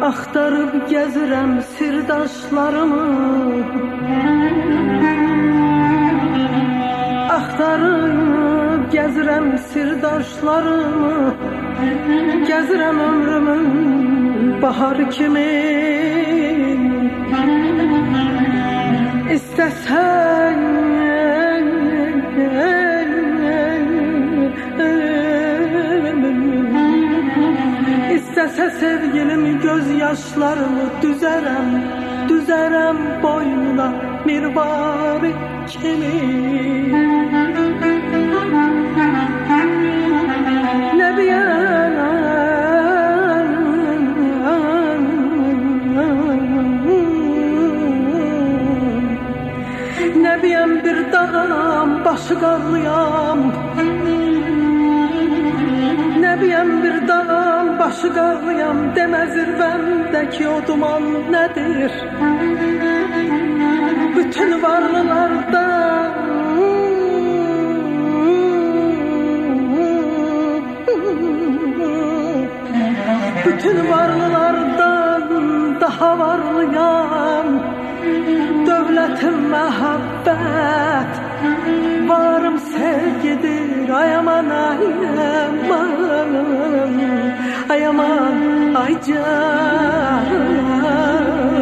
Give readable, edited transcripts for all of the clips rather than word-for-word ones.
Axtarıb gəzirəm sirdaşlarımı, axtarıb gəzirəm sirdaşlarımı, gəzirəm ömrümün baharı kimi. İstəsən İstəsə sevgilim gözyaşlarımı düzərəm, düzərəm boynuna mirvari kimi. Ne biyen ne biyen bir dağım başı qarlıyam, ne biyen bir dağım başı qarlıyam, demə zirvəmdəki o duman nədir? Bütün varlılardan bütün varlılardan daha varlıyam. Dövlətim məhəbbət, varım sevgidir. Ay aman ay aman, ay aman ay can.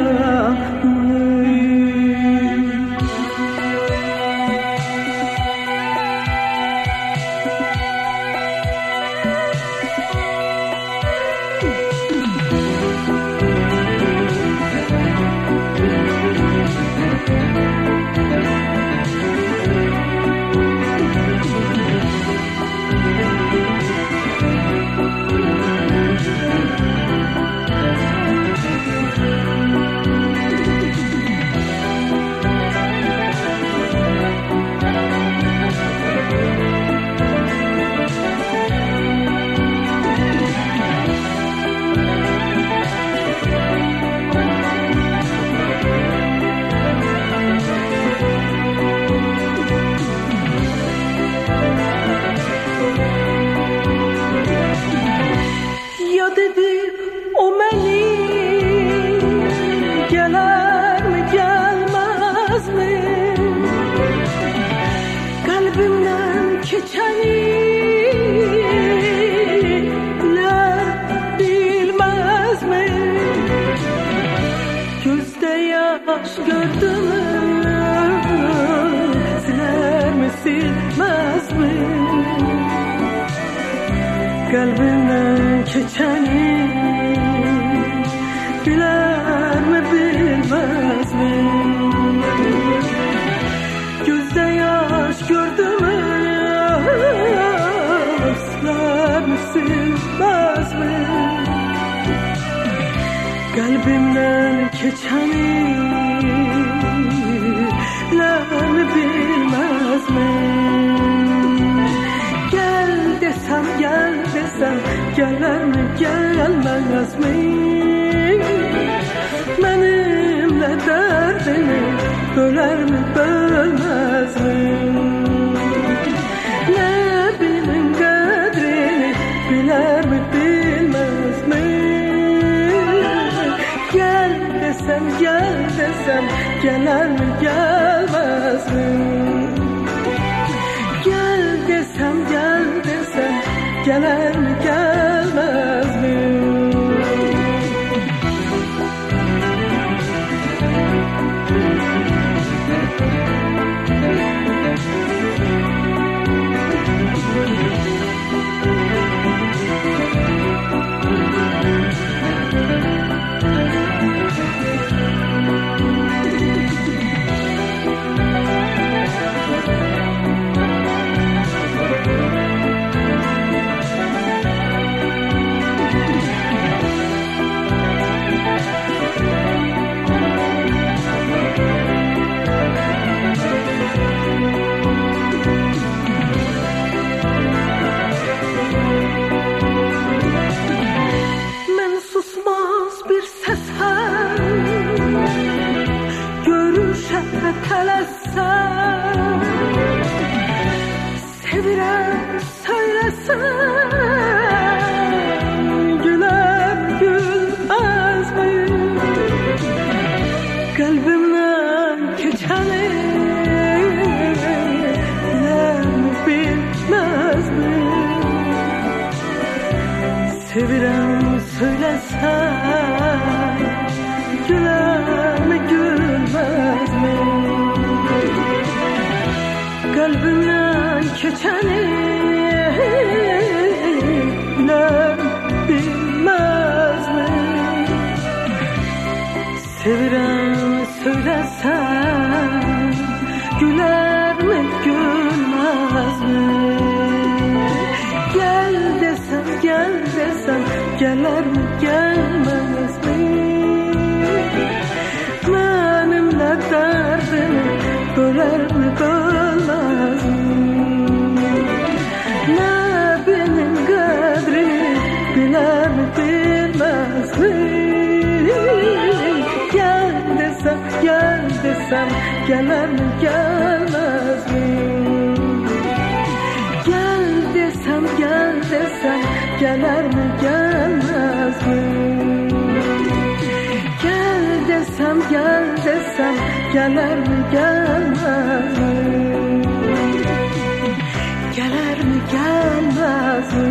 Kalbimden geçeni bilir mi bilmez mi? Gözde yaş gördüm mü siler mi silmez mi? Kalbimden geçeni bilir mi bilmez mi? Gel desem gel desem gelir mi gelmez mi? Benimle derdini böler mi bölmez mi? Ne bilin kadrini biler mi bilmez mi? Gel desem gelir mi gelmez mi? Gel desem gelir mi gelmez mi? Sevirəm söylesen, güler mi gülmez mi? Kalbimden geçeni bilen bilmez mi? Sevirəm söylesen, güler mi gülmez mi? Gel desem, gel desem, gelir mi gelmez mi? Benimle derdini böler mi bölmez mi? Ne benim kadrini biler mi bilmez mi? Gel desem, gel desem, gelir mi gelmez mi? Gel desem, gel desem, gelir mi gelmez mi? Gel desem, gel desem, gelir mi gelmez mi? Gelir mi gelmez mi?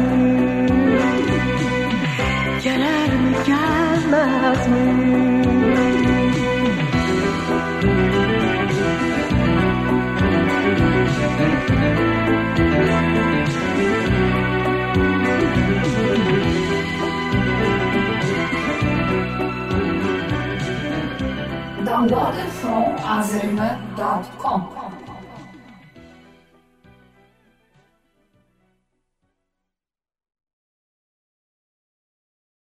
Gelir mi gelmez mi? Downloaded from azerma.com.